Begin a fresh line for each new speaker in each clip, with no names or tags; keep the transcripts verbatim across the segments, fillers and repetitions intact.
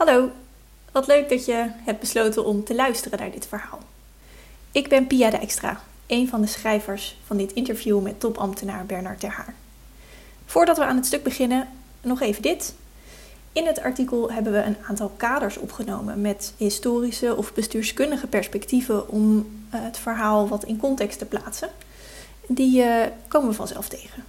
Hallo, wat leuk dat je hebt besloten om te luisteren naar dit verhaal. Ik ben Pia Dijkstra, een van de schrijvers van dit interview met topambtenaar Bernard Ter Haar. Voordat we aan het stuk beginnen, nog even dit. In het artikel hebben we een aantal kaders opgenomen met historische of bestuurskundige perspectieven om het verhaal wat in context te plaatsen. Die uh, komen we vanzelf tegen.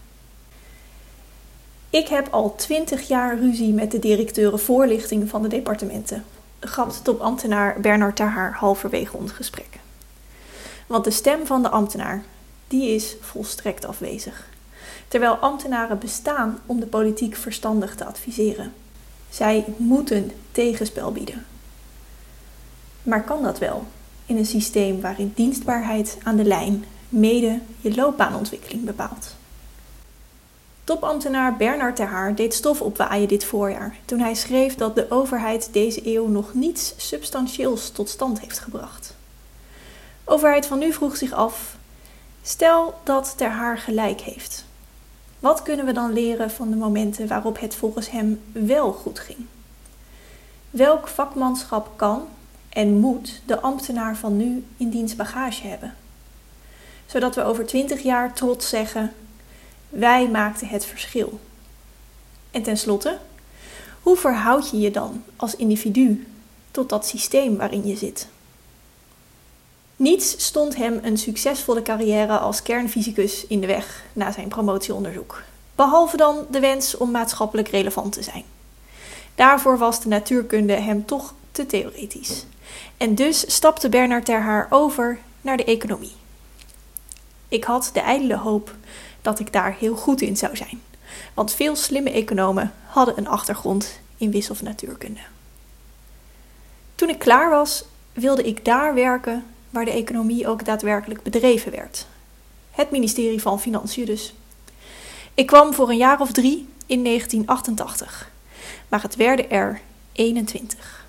Ik heb al twintig jaar ruzie met de directeuren voorlichting van de departementen, gapt topambtenaar Bernard Ter Haar halverwege ons gesprek. Want de stem van de ambtenaar, die is volstrekt afwezig. Terwijl ambtenaren bestaan om de politiek verstandig te adviseren. Zij moeten tegenspel bieden. Maar kan dat wel in een systeem waarin dienstbaarheid aan de lijn mede je loopbaanontwikkeling bepaalt? Topambtenaar Bernard Ter Haar deed stof opwaaien dit voorjaar toen hij schreef dat de overheid deze eeuw nog niets substantieels tot stand heeft gebracht. Overheid van nu vroeg zich af, stel dat Ter Haar gelijk heeft. Wat kunnen we dan leren van de momenten waarop het volgens hem wel goed ging? Welk vakmanschap kan en moet de ambtenaar van nu in diens bagage hebben? Zodat we over twintig jaar trots zeggen, wij maakten het verschil. En tenslotte, hoe verhoud je je dan als individu tot dat systeem waarin je zit? Niets stond hem een succesvolle carrière als kernfysicus in de weg na zijn promotieonderzoek. Behalve dan de wens om maatschappelijk relevant te zijn. Daarvoor was de natuurkunde hem toch te theoretisch. En dus stapte Bernard Ter Haar over naar de economie. Ik had de ijdele hoop dat ik daar heel goed in zou zijn. Want veel slimme economen hadden een achtergrond in wis- of natuurkunde. Toen ik klaar was, wilde ik daar werken waar de economie ook daadwerkelijk bedreven werd. Het ministerie van Financiën dus. Ik kwam voor een jaar of drie in negentien achtentachtig, maar het werden er eenentwintig.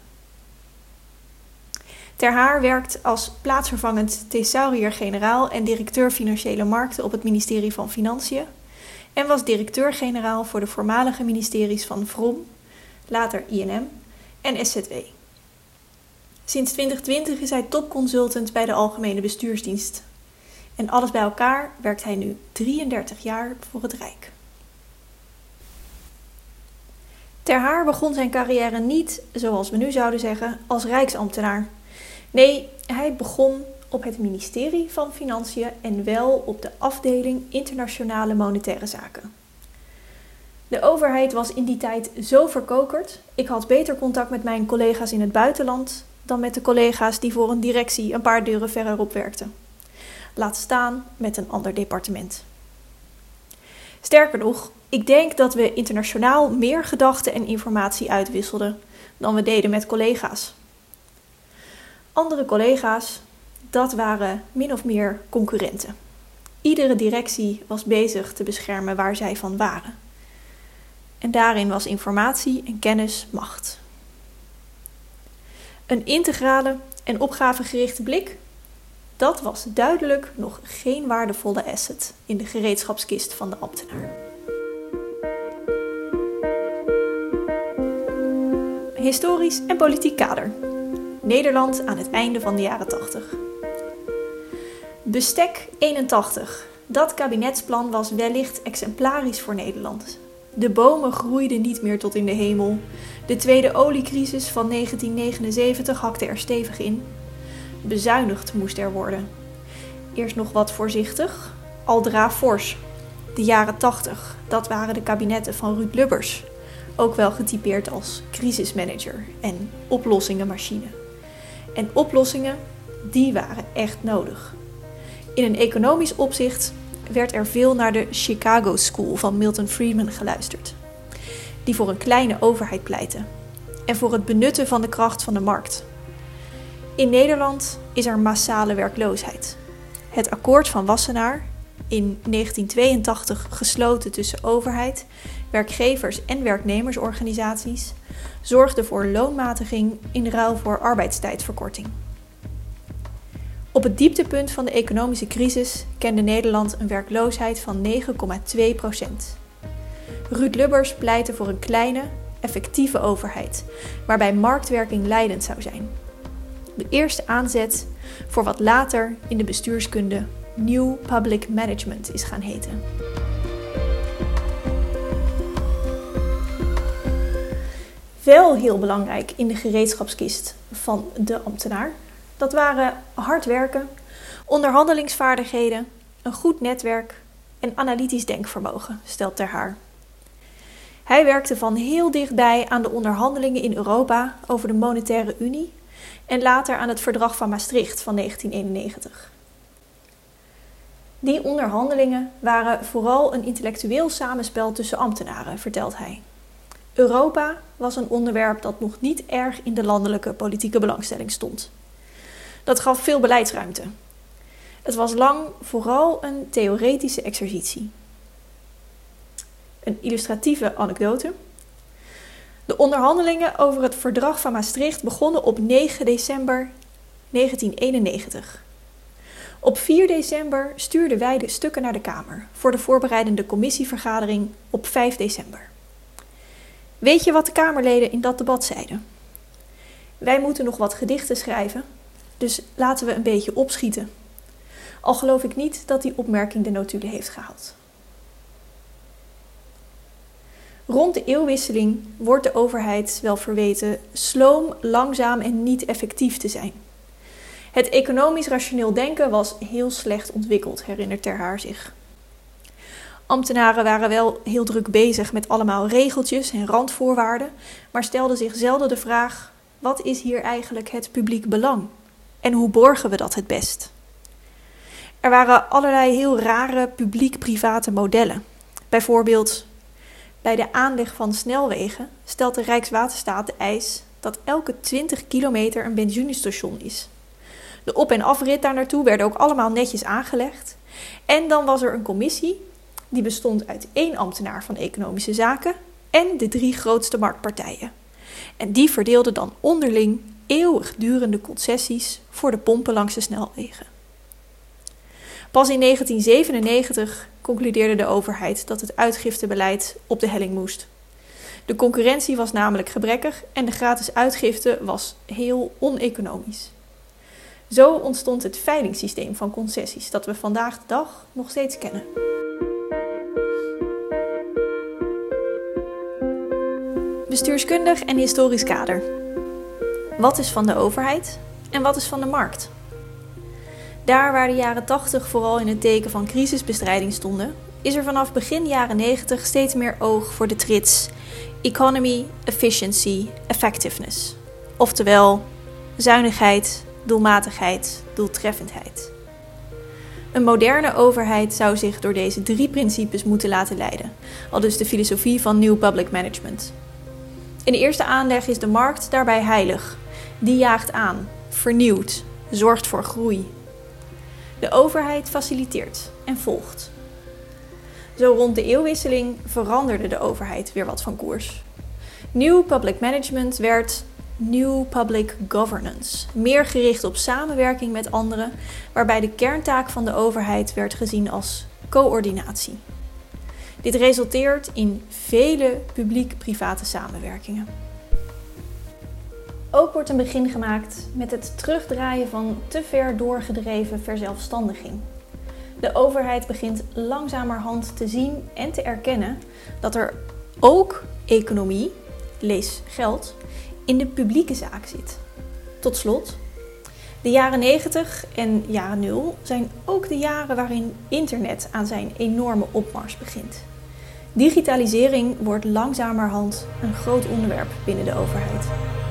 Ter Haar werkt als plaatsvervangend thesaurier-generaal en directeur financiële markten op het ministerie van Financiën en was directeur-generaal voor de voormalige ministeries van Vrom, later I N M en S Z W. Sinds twintig twintig is hij topconsultant bij de Algemene Bestuursdienst. En alles bij elkaar werkt hij nu drieëndertig jaar voor het Rijk. Ter Haar begon zijn carrière niet, zoals we nu zouden zeggen, als rijksambtenaar. Nee, hij begon op het ministerie van Financiën en wel op de afdeling Internationale Monetaire Zaken. De overheid was in die tijd zo verkokerd. Ik had beter contact met mijn collega's in het buitenland dan met de collega's die voor een directie een paar deuren verderop werkten. Laat staan met een ander departement. Sterker nog, ik denk dat we internationaal meer gedachten en informatie uitwisselden dan we deden met collega's. Andere collega's, dat waren min of meer concurrenten. Iedere directie was bezig te beschermen waar zij van waren. En daarin was informatie en kennis macht. Een integrale en opgavegerichte blik, dat was duidelijk nog geen waardevolle asset in de gereedschapskist van de ambtenaar. Historisch en politiek kader. Nederland aan het einde van de jaren tachtig. Bestek eenentachtig. Dat kabinetsplan was wellicht exemplarisch voor Nederland. De bomen groeiden niet meer tot in de hemel. De tweede oliecrisis van negentien negenenzeventig hakte er stevig in. Bezuinigd moest er worden. Eerst nog wat voorzichtig, aldra fors. De jaren tachtig, dat waren de kabinetten van Ruud Lubbers. Ook wel getypeerd als crisismanager en oplossingenmachine. En oplossingen, die waren echt nodig. In een economisch opzicht werd er veel naar de Chicago School van Milton Friedman geluisterd. Die voor een kleine overheid pleitte. En voor het benutten van de kracht van de markt. In Nederland is er massale werkloosheid. Het akkoord van Wassenaar, in negentien tweeëntachtig gesloten tussen overheid, werkgevers en werknemersorganisaties, zorgde voor loonmatiging in ruil voor arbeidstijdverkorting. Op het dieptepunt van de economische crisis kende Nederland een werkloosheid van negen komma twee procent. Ruud Lubbers pleitte voor een kleine effectieve overheid, waarbij marktwerking leidend zou zijn. De eerste aanzet voor wat later in de bestuurskunde New Public Management is gaan heten. Wel heel belangrijk in de gereedschapskist van de ambtenaar, dat waren hard werken, onderhandelingsvaardigheden, een goed netwerk en analytisch denkvermogen, stelt Ter Haar. Hij werkte van heel dichtbij aan de onderhandelingen in Europa over de Monetaire Unie en later aan het Verdrag van Maastricht van negentien eenennegentig. Die onderhandelingen waren vooral een intellectueel samenspel tussen ambtenaren, vertelt hij. Europa was een onderwerp dat nog niet erg in de landelijke politieke belangstelling stond. Dat gaf veel beleidsruimte. Het was lang vooral een theoretische exercitie. Een illustratieve anekdote. De onderhandelingen over het Verdrag van Maastricht begonnen op negen december negentien eenennegentig. Op vier december stuurden wij de stukken naar de Kamer voor de voorbereidende commissievergadering op vijf december. Weet je wat de Kamerleden in dat debat zeiden? Wij moeten nog wat gedichten schrijven, dus laten we een beetje opschieten. Al geloof ik niet dat die opmerking de notulen heeft gehaald. Rond de eeuwwisseling wordt de overheid wel verweten sloom, langzaam en niet effectief te zijn. Het economisch rationeel denken was heel slecht ontwikkeld, herinnert Ter Haar zich. Ambtenaren waren wel heel druk bezig met allemaal regeltjes en randvoorwaarden, maar stelden zich zelden de vraag: wat is hier eigenlijk het publiek belang? En hoe borgen we dat het best? Er waren allerlei heel rare publiek-private modellen. Bijvoorbeeld, bij de aanleg van snelwegen stelt de Rijkswaterstaat de eis dat elke twintig kilometer een benzinestation is. De op- en afrit daar naartoe werden ook allemaal netjes aangelegd. En dan was er een commissie, die bestond uit één ambtenaar van economische zaken en de drie grootste marktpartijen. En die verdeelden dan onderling eeuwigdurende concessies voor de pompen langs de snelwegen. Pas in negentien zevenennegentig concludeerde de overheid dat het uitgiftebeleid op de helling moest. De concurrentie was namelijk gebrekkig en de gratis uitgifte was heel oneconomisch. Zo ontstond het veilingsysteem van concessies dat we vandaag de dag nog steeds kennen. Bestuurskundig en historisch kader. Wat is van de overheid en wat is van de markt? Daar waar de jaren tachtig vooral in het teken van crisisbestrijding stonden, is er vanaf begin jaren negentig steeds meer oog voor de trits economy, efficiency, effectiveness. Oftewel zuinigheid, doelmatigheid, doeltreffendheid. Een moderne overheid zou zich door deze drie principes moeten laten leiden, aldus de filosofie van New Public Management. In de eerste aanleg is de markt daarbij heilig. Die jaagt aan, vernieuwt, zorgt voor groei. De overheid faciliteert en volgt. Zo rond de eeuwwisseling veranderde de overheid weer wat van koers. New Public Management werd New Public Governance, meer gericht op samenwerking met anderen, waarbij de kerntaak van de overheid werd gezien als coördinatie. Dit resulteert in vele publiek-private samenwerkingen. Ook wordt een begin gemaakt met het terugdraaien van te ver doorgedreven verzelfstandiging. De overheid begint langzamerhand te zien en te erkennen dat er ook economie, lees geld, in de publieke zaak zit. Tot slot, de jaren negentig en jaren nul zijn ook de jaren waarin internet aan zijn enorme opmars begint. Digitalisering wordt langzamerhand een groot onderwerp binnen de overheid.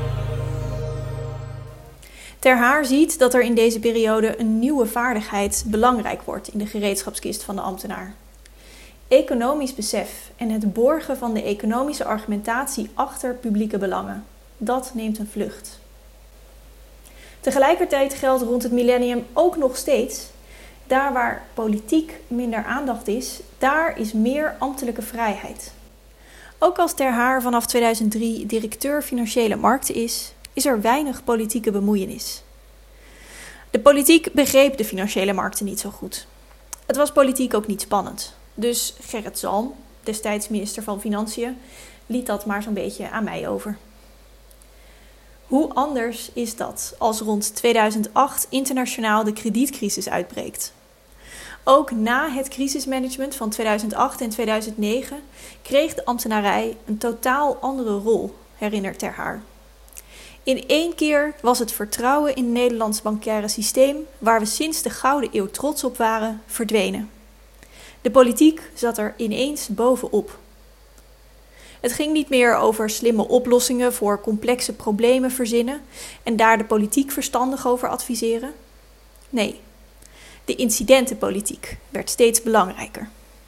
Ter Haar ziet dat er in deze periode een nieuwe vaardigheid belangrijk wordt in de gereedschapskist van de ambtenaar. Economisch besef en het borgen van de economische argumentatie achter publieke belangen, dat neemt een vlucht. Tegelijkertijd geldt rond het millennium ook nog steeds: daar waar politiek minder aandacht is, daar is meer ambtelijke vrijheid. Ook als Ter Haar vanaf tweeduizend drie directeur financiële markten is, is er weinig politieke bemoeienis. De politiek begreep de financiële markten niet zo goed. Het was politiek ook niet spannend. Dus Gerrit Zalm, destijds minister van Financiën, liet dat maar zo'n beetje aan mij over. Hoe anders is dat als rond tweeduizend acht internationaal de kredietcrisis uitbreekt? Ook na het crisismanagement van tweeduizend acht en tweeduizend negen kreeg de ambtenarij een totaal andere rol, herinnert Ter Haar. In één keer was het vertrouwen in het Nederlands bancaire systeem, waar we sinds de Gouden Eeuw trots op waren, verdwenen. De politiek zat er ineens bovenop. Het ging niet meer over slimme oplossingen voor complexe problemen verzinnen en daar de politiek verstandig over adviseren. Nee, de incidentenpolitiek werd steeds belangrijker.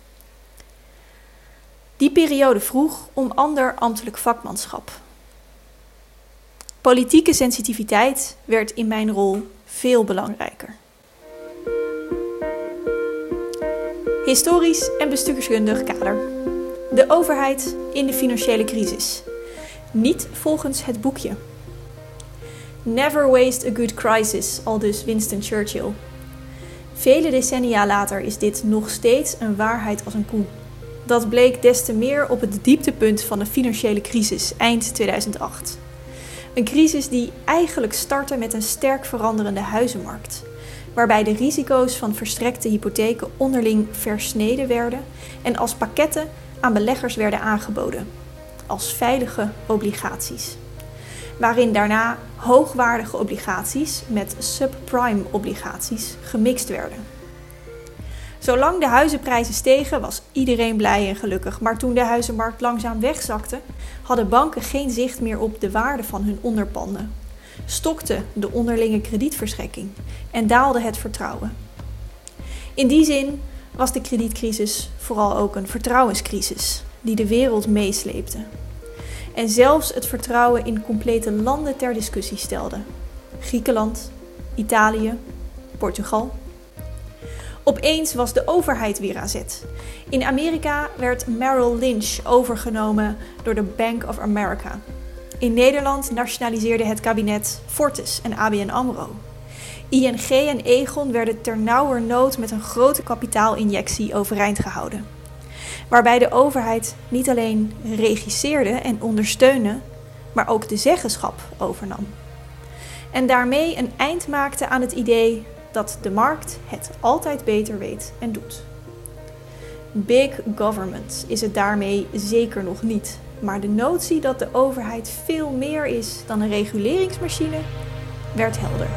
Die periode vroeg om ander ambtelijk vakmanschap. Politieke sensitiviteit werd in mijn rol veel belangrijker. Historisch en bestuurskundig kader. De overheid in de financiële crisis. Niet volgens het boekje. Never waste a good crisis, aldus Winston Churchill. Vele decennia later is dit nog steeds een waarheid als een koe. Dat bleek des te meer op het dieptepunt van de financiële crisis eind tweeduizend acht. Een crisis die eigenlijk startte met een sterk veranderende huizenmarkt, waarbij de risico's van verstrekte hypotheken onderling versneden werden en als pakketten aan beleggers werden aangeboden, als veilige obligaties. Waarin daarna hoogwaardige obligaties met subprime obligaties gemixt werden. Zolang de huizenprijzen stegen was iedereen blij en gelukkig, maar toen de huizenmarkt langzaam wegzakte, hadden banken geen zicht meer op de waarde van hun onderpanden. Stokte de onderlinge kredietverstrekking en daalde het vertrouwen. In die zin was de kredietcrisis vooral ook een vertrouwenscrisis die de wereld meesleepte. En zelfs het vertrouwen in complete landen ter discussie stelde. Griekenland, Italië, Portugal. Opeens was de overheid weer aan zet. In Amerika werd Merrill Lynch overgenomen door de Bank of America. In Nederland nationaliseerde het kabinet Fortis en A B N AMRO. I N G en Aegon werden ternauwernood met een grote kapitaalinjectie overeind gehouden. Waarbij de overheid niet alleen regisseerde en ondersteunde, maar ook de zeggenschap overnam. En daarmee een eind maakte aan het idee dat de markt het altijd beter weet en doet. Big government is het daarmee zeker nog niet, maar de notie dat de overheid veel meer is dan een reguleringsmachine werd helder.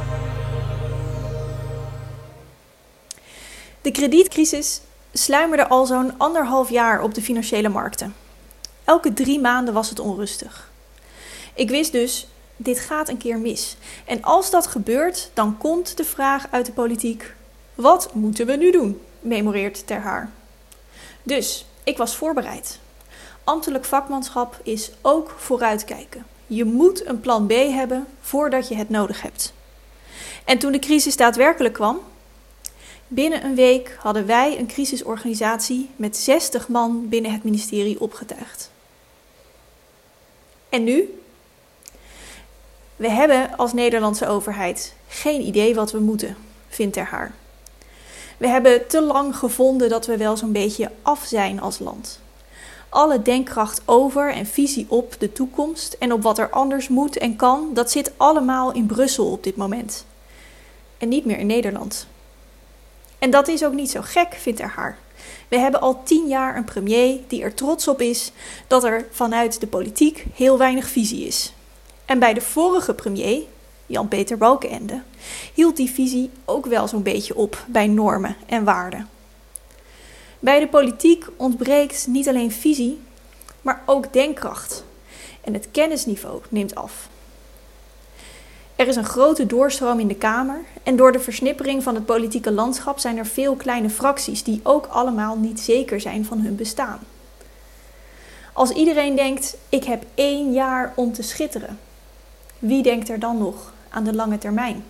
De kredietcrisis sluimerde al zo'n anderhalf jaar op de financiële markten. Elke drie maanden was het onrustig. Ik wist dus, dit gaat een keer mis. En als dat gebeurt, dan komt de vraag uit de politiek: wat moeten we nu doen? Memoreert Ter Haar. Dus, ik was voorbereid. Ambtelijk vakmanschap is ook vooruitkijken. Je moet een plan B hebben voordat je het nodig hebt. En toen de crisis daadwerkelijk kwam, binnen een week hadden wij een crisisorganisatie met zestig man binnen het ministerie opgetuigd. En nu? We hebben als Nederlandse overheid geen idee wat we moeten, vindt Ter Haar. We hebben te lang gevonden dat we wel zo'n beetje af zijn als land. Alle denkkracht over en visie op de toekomst en op wat er anders moet en kan, dat zit allemaal in Brussel op dit moment. En niet meer in Nederland. En dat is ook niet zo gek, vindt Ter Haar. We hebben al tien jaar een premier die er trots op is dat er vanuit de politiek heel weinig visie is. En bij de vorige premier, Jan-Peter Balkenende, hield die visie ook wel zo'n beetje op bij normen en waarden. Bij de politiek ontbreekt niet alleen visie, maar ook denkkracht. En het kennisniveau neemt af. Er is een grote doorstroom in de Kamer en door de versnippering van het politieke landschap zijn er veel kleine fracties die ook allemaal niet zeker zijn van hun bestaan. Als iedereen denkt, ik heb één jaar om te schitteren, wie denkt er dan nog aan de lange termijn?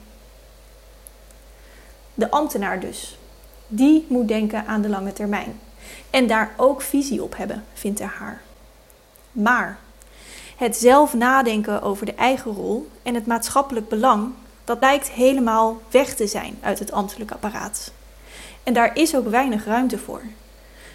De ambtenaar dus. Die moet denken aan de lange termijn. En daar ook visie op hebben, vindt Ter Haar. Maar het zelf nadenken over de eigen rol en het maatschappelijk belang, dat lijkt helemaal weg te zijn uit het ambtelijk apparaat. En daar is ook weinig ruimte voor.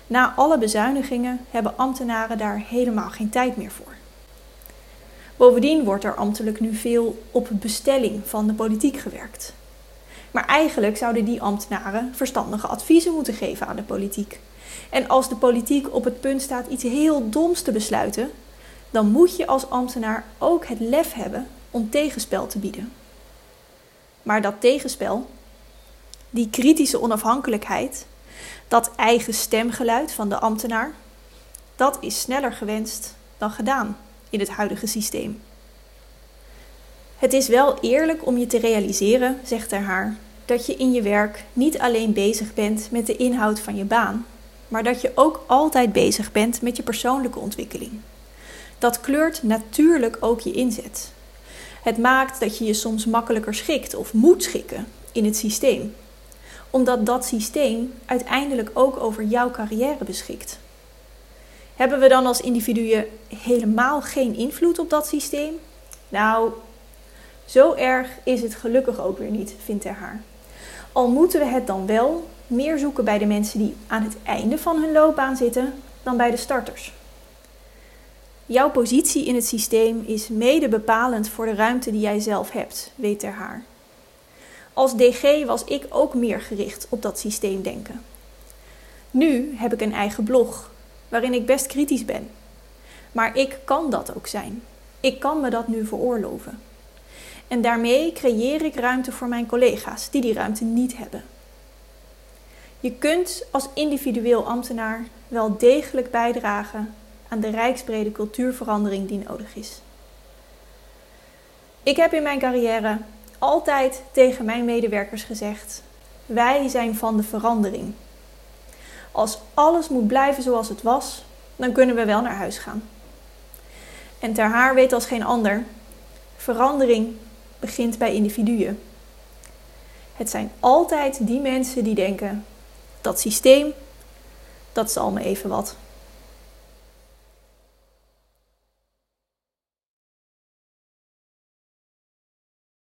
Na alle bezuinigingen hebben ambtenaren daar helemaal geen tijd meer voor. Bovendien wordt er ambtelijk nu veel op bestelling van de politiek gewerkt. Maar eigenlijk zouden die ambtenaren verstandige adviezen moeten geven aan de politiek. En als de politiek op het punt staat iets heel doms te besluiten, dan moet je als ambtenaar ook het lef hebben om tegenspel te bieden. Maar dat tegenspel, die kritische onafhankelijkheid, dat eigen stemgeluid van de ambtenaar, dat is sneller gewenst dan gedaan in het huidige systeem. Het is wel eerlijk om je te realiseren, zegt Ter Haar, dat je in je werk niet alleen bezig bent met de inhoud van je baan, maar dat je ook altijd bezig bent met je persoonlijke ontwikkeling. Dat kleurt natuurlijk ook je inzet. Het maakt dat je je soms makkelijker schikt of moet schikken in het systeem, omdat dat systeem uiteindelijk ook over jouw carrière beschikt. Hebben we dan als individuen helemaal geen invloed op dat systeem? Nou, zo erg is het gelukkig ook weer niet, vindt Ter Haar. Al moeten we het dan wel meer zoeken bij de mensen die aan het einde van hun loopbaan zitten dan bij de starters. Jouw positie in het systeem is mede bepalend voor de ruimte die jij zelf hebt, weet Ter Haar. Als D G was ik ook meer gericht op dat systeemdenken. Nu heb ik een eigen blog, waarin ik best kritisch ben. Maar ik kan dat ook zijn. Ik kan me dat nu veroorloven. En daarmee creëer ik ruimte voor mijn collega's die die ruimte niet hebben. Je kunt als individueel ambtenaar wel degelijk bijdragen aan de rijksbrede cultuurverandering die nodig is. Ik heb in mijn carrière altijd tegen mijn medewerkers gezegd: wij zijn van de verandering. Als alles moet blijven zoals het was, dan kunnen we wel naar huis gaan. En Ter Haar weet als geen ander, verandering begint bij individuen. Het zijn altijd die mensen die denken: dat systeem, dat zal me even wat.